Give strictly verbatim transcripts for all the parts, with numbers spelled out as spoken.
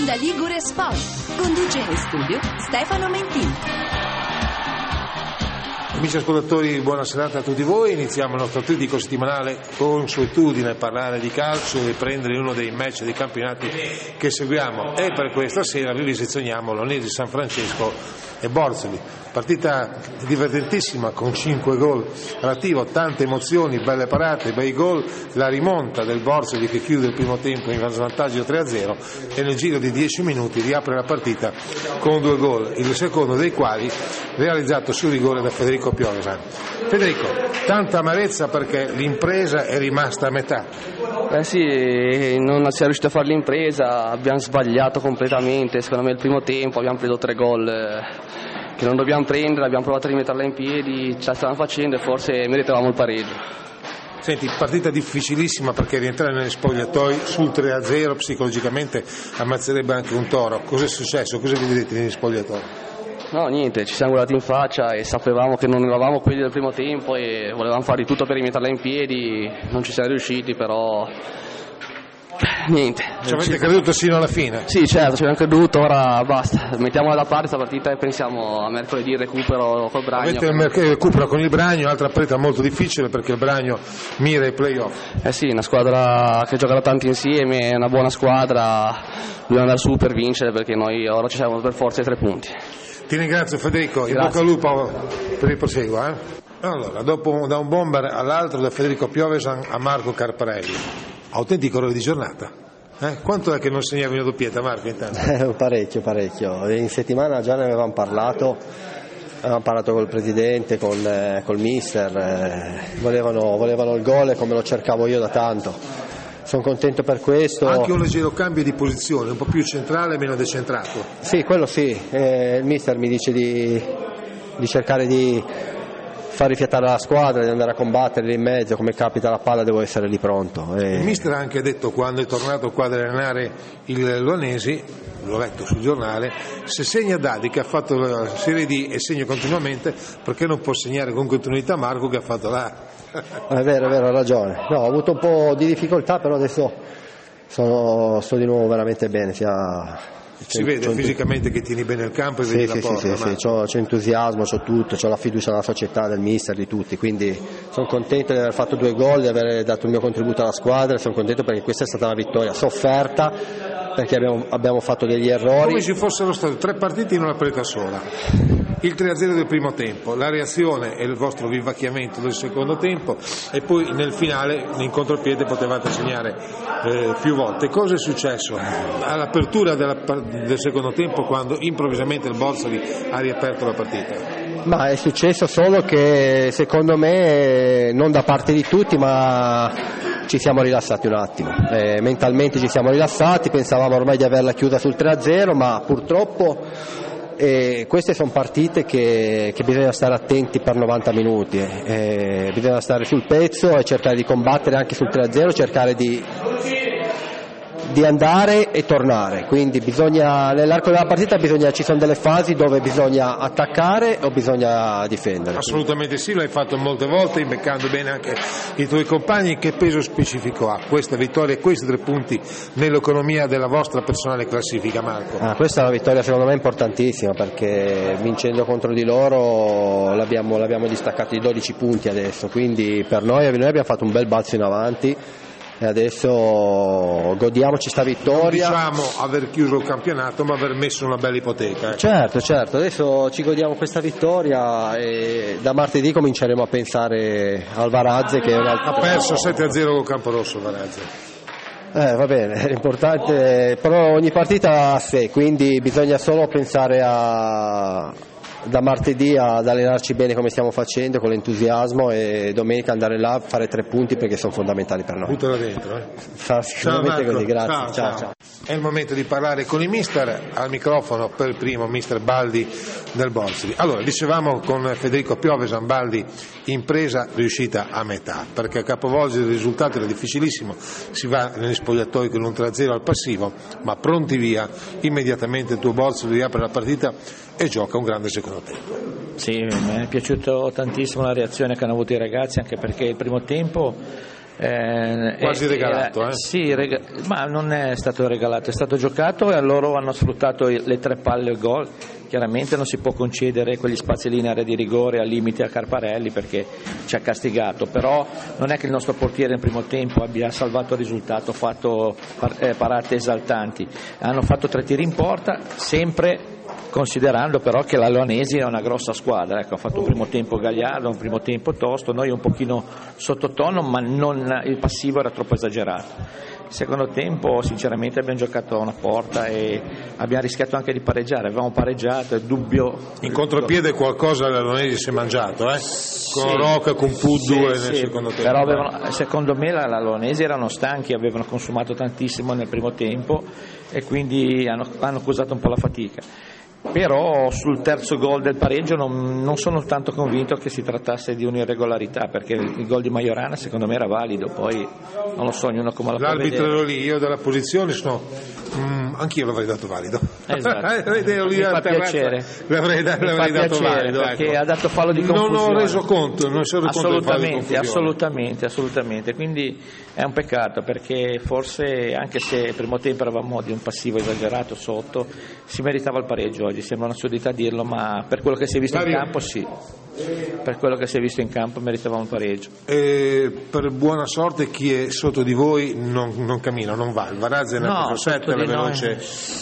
Onda Ligure Sport. Conduce in studio Stefano Mentini. Amici ascoltatori, buona serata a tutti voi. Iniziamo il nostro tritico settimanale, consuetudine parlare di calcio e prendere uno dei match dei campionati che seguiamo, e per questa sera vi risezioniamo l'Onesi San Francesco e Borzoli, partita divertentissima con cinque gol all'attivo, tante emozioni, belle parate, bei gol, la rimonta del Borzoli che chiude il primo tempo in svantaggio tre a zero e nel giro di dieci minuti riapre la partita con due gol, il secondo dei quali realizzato sul rigore da Federico Piovesan. Federico, tanta amarezza perché l'impresa è rimasta a metà. Eh sì, non si è riuscito a fare l'impresa, abbiamo sbagliato completamente, secondo me il primo tempo abbiamo preso tre gol che non dobbiamo prendere, abbiamo provato a rimetterla in piedi, ce la stavamo facendo e forse meritavamo il pareggio. Senti, partita difficilissima perché rientrare negli spogliatoi sul tre a zero psicologicamente ammazzerebbe anche un toro. Cos'è successo? Cosa vi vedete negli spogliatoi? No, niente, ci siamo guardati in faccia e sapevamo che non eravamo quelli del primo tempo e volevamo fare di tutto per rimetterla in piedi, non ci siamo riusciti, però niente. Ci avete creduto sino alla fine? Sì, certo, ci abbiamo creduto, ora basta, mettiamola da parte questa partita e pensiamo a mercoledì recupero col Bragno. Avete il merc- recupero con il Bragno, altra partita molto difficile perché il Bragno mira ai play-off. Eh sì, una squadra che gioca da tanti insieme, una buona squadra, dobbiamo andare su per vincere perché noi ora ci siamo per forza ai tre punti. Ti ringrazio Federico, in Grazie. bocca al lupo per il proseguo. Eh? Allora, dopo da un bomber all'altro, da Federico Piovesan a Marco Carparelli, autentico errore di giornata. Eh? Quanto è che non segnavi una doppietta, Marco, intanto? Eh, parecchio, parecchio. In settimana già ne avevamo parlato, avevamo parlato col presidente, con, eh, col mister, eh, volevano, volevano il gol come lo cercavo io da tanto. Sono contento per questo. Anche un leggero cambio di posizione, un po' più centrale e meno decentrato. Sì, quello sì. Eh, il mister mi dice di, di cercare di far rifiatare la squadra, di andare a combattere lì in mezzo, come capita la palla devo essere lì pronto. E... Il mister ha anche detto, quando è tornato qua ad allenare il Lonesi, l'ho letto sul giornale, se segna Dadi che ha fatto la Serie D e segna continuamente, perché non può segnare con continuità Marco che ha fatto la... È vero, è vero, ha ragione. No, ho avuto un po' di difficoltà, però adesso sono, sto di nuovo veramente bene. Sia... Si vede c'ho fisicamente che tieni bene il campo e sì, vedi sì, la porta. Sì, sì, sì. C'ho, c'ho entusiasmo, c'ho tutto, c'ho la fiducia nella società, del mister, di tutti, quindi sono contento di aver fatto due gol, di aver dato il mio contributo alla squadra, sono contento perché questa è stata una vittoria sofferta, perché abbiamo, abbiamo fatto degli errori. Come se fossero state tre partite in una partita sola. Il tre a zero del primo tempo, la reazione e il vostro vivacchiamento del secondo tempo, e poi nel finale in contropiede potevate segnare eh, più volte. Cosa è successo all'apertura della, del secondo tempo quando improvvisamente il Borzoli ha riaperto la partita? Ma è successo solo che secondo me non da parte di tutti, ma ci siamo rilassati un attimo, eh, mentalmente ci siamo rilassati, pensavamo ormai di averla chiusa sul tre a zero, ma purtroppo e queste sono partite che, che bisogna stare attenti per novanta minuti, eh, bisogna stare sul pezzo e cercare di combattere anche sul tre a zero, cercare di, di andare e tornare, quindi bisogna, nell'arco della partita bisogna, ci sono delle fasi dove bisogna attaccare o bisogna difendere. Assolutamente sì, l'hai fatto molte volte, imbeccando bene anche i tuoi compagni. Che peso specifico ha questa vittoria e questi tre punti nell'economia della vostra personale classifica, Marco? Ah, questa è una vittoria secondo me importantissima, perché vincendo contro di loro l'abbiamo, l'abbiamo distaccato di dodici punti adesso, quindi per noi, noi abbiamo fatto un bel balzo in avanti e adesso godiamoci sta vittoria. Non diciamo aver chiuso il campionato, ma aver messo una bella ipoteca. Eh. Certo, certo, adesso ci godiamo questa vittoria e da martedì cominceremo a pensare al Varazze che è un altro... Ha perso sette a zero con Camporosso Varazze. Eh, va bene, è importante, però ogni partita a sé, quindi bisogna solo pensare a... da martedì ad allenarci bene come stiamo facendo, con l'entusiasmo, e domenica andare là a fare tre punti perché sono fondamentali per noi. Buttala dentro, eh. Fa sicuramente così, grazie. Ciao, ciao, ciao. ciao. È il momento di parlare con il mister, al microfono per il primo mister Baldi del Borzoli. Allora, dicevamo con Federico Piovesan, Baldi, impresa riuscita a metà, perché a capovolgere il risultato era difficilissimo, si va negli spogliatoi con un tre a zero al passivo, ma pronti via, immediatamente il tuo Borzoli riapre la partita e gioca un grande secondo tempo. Sì, mi è piaciuto tantissimo la reazione che hanno avuto i ragazzi, anche perché il primo tempo Eh, Quasi eh, regalato, eh, eh? Sì, rega- ma non è stato regalato, è stato giocato e loro hanno sfruttato i- le tre palle al gol. Chiaramente non si può concedere quegli spazi lì in area di rigore al limite a Carparelli perché ci ha castigato, però non è che il nostro portiere nel primo tempo abbia salvato il risultato, ha fatto par- eh, parate esaltanti. Hanno fatto tre tiri in porta, sempre considerando però che la Leonesi è una grossa squadra, ecco, ha fatto un primo tempo gagliardo, un primo tempo tosto, noi un pochino sottotono, ma non, il passivo era troppo esagerato. Il secondo tempo sinceramente abbiamo giocato a una porta e abbiamo rischiato anche di pareggiare, avevamo pareggiato, è dubbio. In contropiede qualcosa la Leonesi si è mangiato, eh? Con Sì. Rocca, con Puddu Sì, nel sì, secondo tempo. però avevano, secondo me la, la Leonesi erano stanchi, avevano consumato tantissimo nel primo tempo e quindi hanno, hanno accusato un po' la fatica. Però sul terzo gol del pareggio non, non sono tanto convinto che si trattasse di un'irregolarità, perché il gol di Majorana secondo me era valido, poi non lo so, ognuno come la può L'arbitro vedere. ero lì, io dalla posizione sono mm, anch'io l'avrei dato valido. Esatto. Ero lì Mi alla fa terrazza, piacere. l'avrei, da- Mi fa l'avrei dato piacere, valido, perché ecco. ha dato fallo di confusione. Non ho reso conto, non sono reso conto del fallo di Assolutamente, confusione. assolutamente, assolutamente. Quindi è un peccato perché forse anche se il primo tempo eravamo di un passivo esagerato sotto, si meritava il pareggio oggi, sembra un'assurdità dirlo, ma per quello che si è visto in Mario. campo sì. Per quello che si è visto in campo meritavamo un pareggio. E per buona sorte chi è sotto di voi non, non cammina, non va. Il Varazze è No, nel sette, sotto la di noi- veloce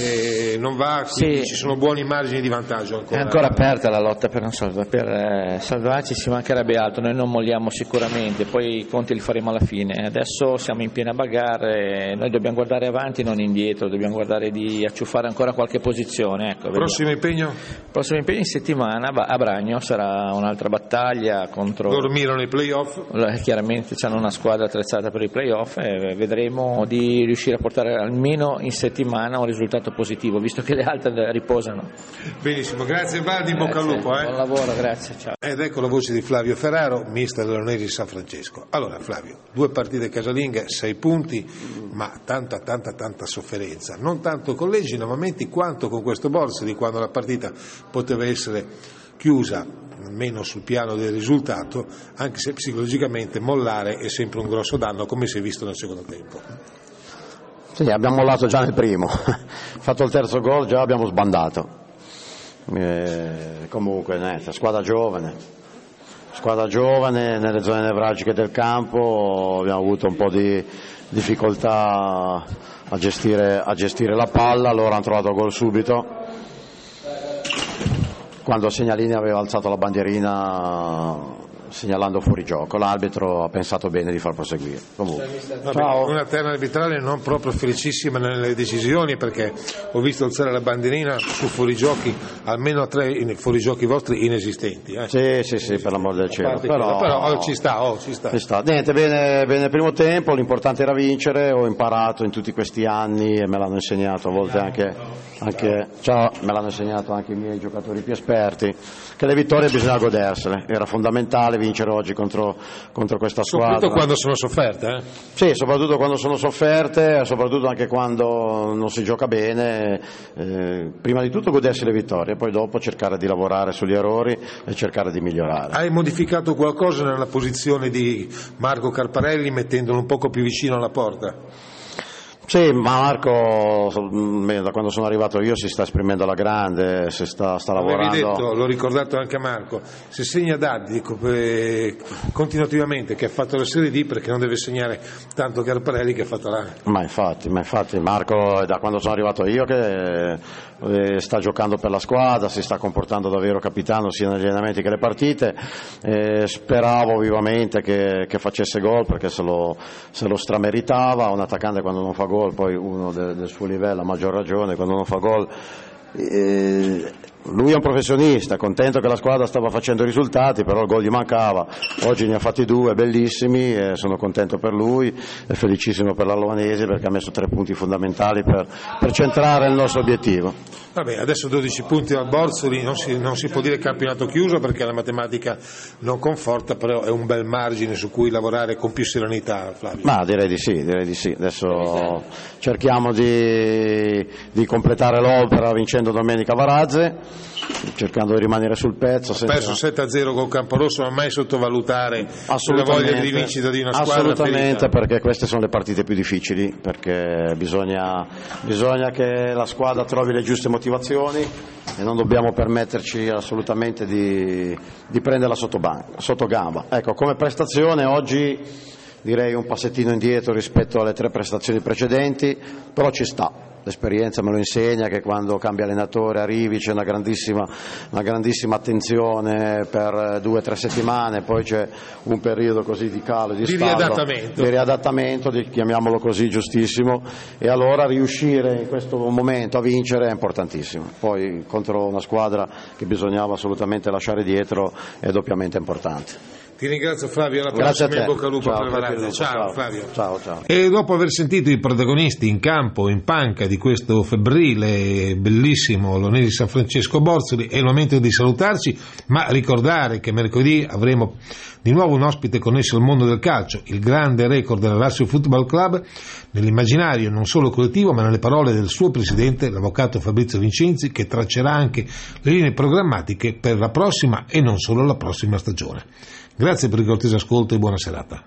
eh, non va, quindi Sì. ci sono buoni margini di vantaggio ancora. È ancora aperta la lotta per, non salva, per eh, salvarci, ci mancherebbe altro, noi non molliamo sicuramente, poi i conti li faremo alla fine. Adesso siamo in piena bagarre, noi dobbiamo guardare avanti, non indietro, dobbiamo guardare di acciuffare ancora qualche posizione. Ecco, vediamo. Prossimo impegno? Prossimo impegno in settimana a Bragno, sarà un'altra battaglia contro... Dormirono i playoff. Chiaramente hanno una squadra attrezzata per i playoff e vedremo di riuscire a portare almeno in settimana un risultato positivo, visto che le altre riposano. Benissimo, grazie Valdi, in bocca al Grazie, lupo. Eh. buon lavoro, grazie, ciao. Ed ecco la voce di Flavio Ferraro, mister Leonesi San Francesco. Allora Flavio, due partite casalinghe, sei punti, ma tanta tanta tanta sofferenza, non tanto con Leggi Novamenti quanto con questo Borsa di quando la partita poteva essere chiusa, almeno sul piano del risultato, anche se psicologicamente mollare è sempre un grosso danno, come si è visto nel secondo tempo. Sì, abbiamo mollato già nel primo, fatto il terzo gol già abbiamo sbandato. Eh, comunque niente, squadra giovane, squadra giovane nelle zone nevralgiche del campo, abbiamo avuto un po' di difficoltà a gestire, a gestire la palla, loro hanno trovato gol subito. Quando Segnalini aveva alzato la bandierina segnalando fuori gioco, l'arbitro ha pensato bene di far proseguire. Comunque. Vabbè, una terna arbitrale non proprio felicissima nelle decisioni, perché ho visto alzare la bandierina su fuorigiochi, almeno tre fuorigiochi vostri inesistenti. Eh. Sì, sì, sì, per l'amor del cielo. Però, Però, però oh, ci sta, oh, ci sta. ci sta. Niente, bene, bene il primo tempo, l'importante era vincere, ho imparato in tutti questi anni e me l'hanno insegnato a volte anche, anche ciao, me l'hanno insegnato anche i miei giocatori più esperti, che le vittorie bisogna godersele, era fondamentale vincere oggi contro, contro questa squadra. Soprattutto quando sono sofferte. Eh? Sì, soprattutto quando sono sofferte, soprattutto anche quando non si gioca bene, eh, prima di tutto godersi le vittorie, poi dopo cercare di lavorare sugli errori e cercare di migliorare. Hai modificato qualcosa nella posizione di Marco Carparelli mettendolo un poco più vicino alla porta? Sì, ma Marco da quando sono arrivato io si sta esprimendo alla grande, si sta, sta lavorando. Avevi detto, l'ho ricordato anche a Marco, se segna Daddi eh, continuativamente, che ha fatto la Serie D, perché non deve segnare tanto Carparelli che ha fatto la... Ma infatti, ma infatti Marco è da quando sono arrivato io che eh, sta giocando per la squadra, si sta comportando davvero capitano sia negli allenamenti che le partite, eh, speravo vivamente che, che facesse gol perché se lo, se lo strameritava, un attaccante quando non fa gol, poi uno de, del suo livello a maggior ragione quando non fa gol. Eh, lui è un professionista, contento che la squadra stava facendo risultati, però il gol gli mancava, oggi ne ha fatti due bellissimi e sono contento per lui e felicissimo per la Loanesi perché ha messo tre punti fondamentali per, per centrare il nostro obiettivo. Vabbè, adesso dodici punti al Borzoli, non si, non si può dire campionato chiuso perché la matematica non conforta, però è un bel margine su cui lavorare con più serenità, Flavio. Ma direi di sì, direi di sì. Adesso cerchiamo di, di completare l'opera vincendo domenica Varazze cercando di rimanere sul pezzo. Ha perso sette a zero col Camporosso, ma mai sottovalutare la voglia di vincita di una squadra assolutamente ferita. Perché queste sono le partite più difficili, perché bisogna, bisogna che la squadra trovi le giuste motivazioni e non dobbiamo permetterci assolutamente di, di prenderla sotto, sotto gamba. Ecco, come prestazione oggi direi un passettino indietro rispetto alle tre prestazioni precedenti, però ci sta. L'esperienza me lo insegna che quando cambia allenatore arrivi c'è una grandissima, una grandissima attenzione per due o tre settimane, poi c'è un periodo così di calo, di, di stallo, riadattamento, di riadattamento, di, chiamiamolo così, giustissimo, e allora riuscire in questo momento a vincere è importantissimo. Poi contro una squadra che bisognava assolutamente lasciare dietro è doppiamente importante. Ti ringrazio Flavio, alla Grazie prossima, a te. in bocca al lupo Ciao, per Varese. Ciao, ciao Flavio. Ciao, ciao. E dopo aver sentito i protagonisti in campo, in panca di questo febbrile bellissimo Lonesi San Francesco Borzoli, è il momento di salutarci, ma ricordare che mercoledì avremo di nuovo un ospite connesso al mondo del calcio, il grande record della Lazio Football Club, nell'immaginario non solo collettivo ma nelle parole del suo presidente, l'avvocato Fabrizio Vincenzi, che traccerà anche le linee programmatiche per la prossima e non solo la prossima stagione. Grazie per il cortese ascolto e buona serata.